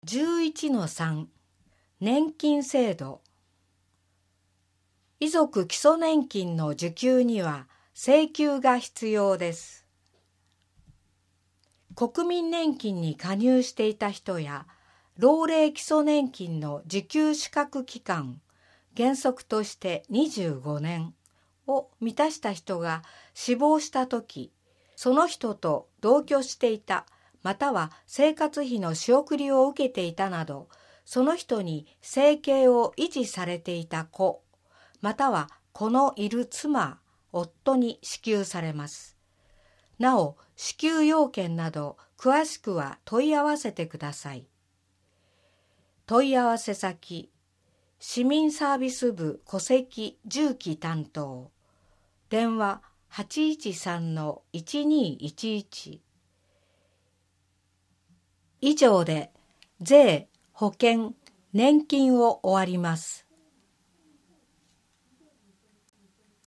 11-3 年金制度。遺族基礎年金の受給には請求が必要です。国民年金に加入していた人や老齢基礎年金の受給資格期間、原則として25年を満たした人が死亡したとき、その人と同居していたまたは生活費の仕送りを受けていたなど、その人に生計を維持されていた子、または子のいる妻、夫に支給されます。なお、支給要件など詳しくは問い合わせてください。問い合わせ先、市民サービス部戸籍住基担当、電話 813-1211。以上で税、保険、年金を終わります。